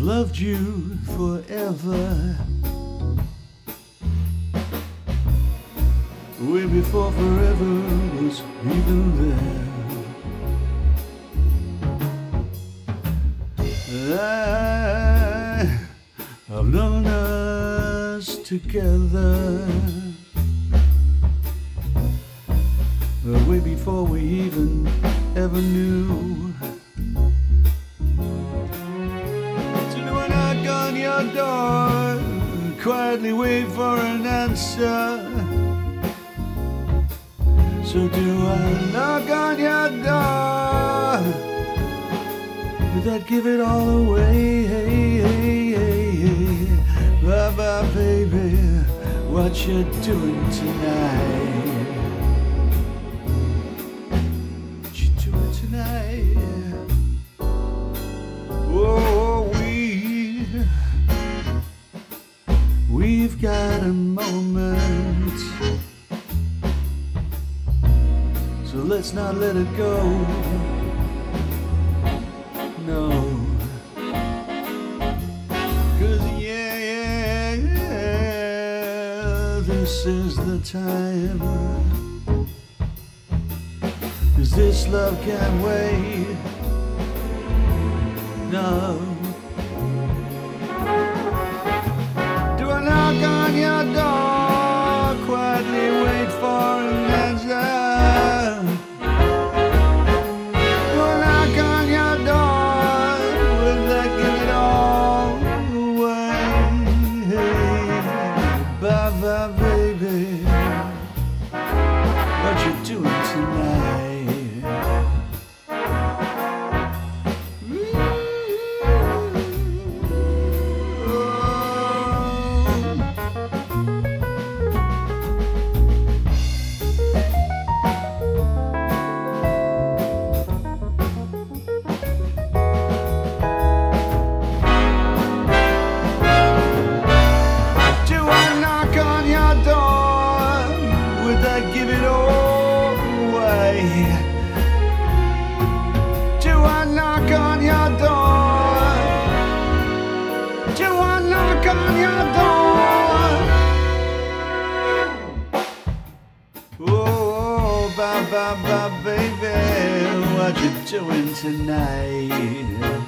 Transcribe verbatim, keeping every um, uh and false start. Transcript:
loved you forever, way before forever was even there. I have known us together, way before we even ever knew. So do I knock on your door, quietly wait for an answer? So do I knock on your door, would that give it all away? Hey, hey, hey, hey. Bye bye, baby, what you doing tonight? What you doing tonight? Oh, we, we've got a moment, so let's not let it go. No, 'cause yeah, yeah, yeah, this is the time, 'cause this love can't wait. No. Do I knock on your door, quietly wait for an answer? Do I knock on your door, will that give it all away? Bye bye, baby, what you doing tonight? Give it all away. Do I knock on your door? Do I knock on your door? Oh, bye bye bye, baby, what you doing tonight?